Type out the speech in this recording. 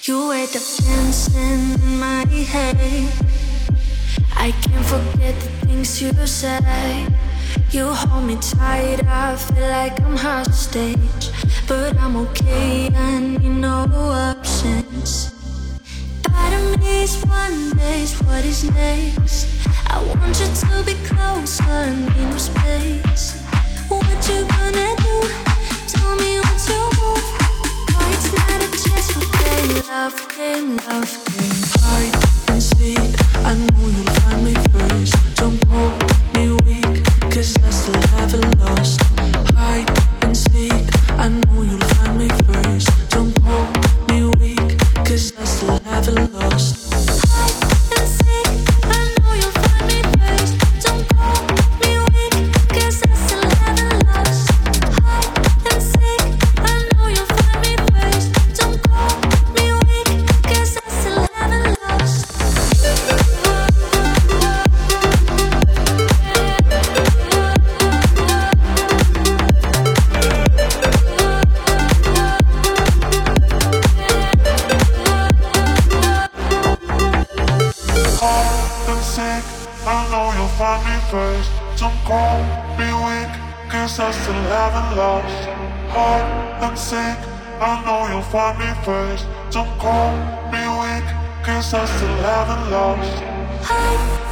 You were dancing in my head. I can't forget the things you say. You hold me tight, I feel like I'm hostage. But I'm okay, I need no options. Part of me is wonders, what is next? I want you to be closer, I need no space. What you gonna do? Tell me what you want. Oh, it's not a chance for game, love game, love game. Hide and seek, I know you'll find me first. Don't call me weak, 'cause I still haven't lost. Hide and seek, I know you'll find me first. Don't call me weak, 'cause I still haven't lost. Hide and seek, I know you'll find me first. Don't call me weak, 'cause I still haven't lost. Hide and seek, I know you'll find me first. Don't call me weak, 'cause I still haven't lost. Sick, I know you'll find me first. Don't call me weak, 'cause I still haven't lost. Heart and sick, I know you'll find me first. Don't call me weak, 'cause I still haven't lost. Hide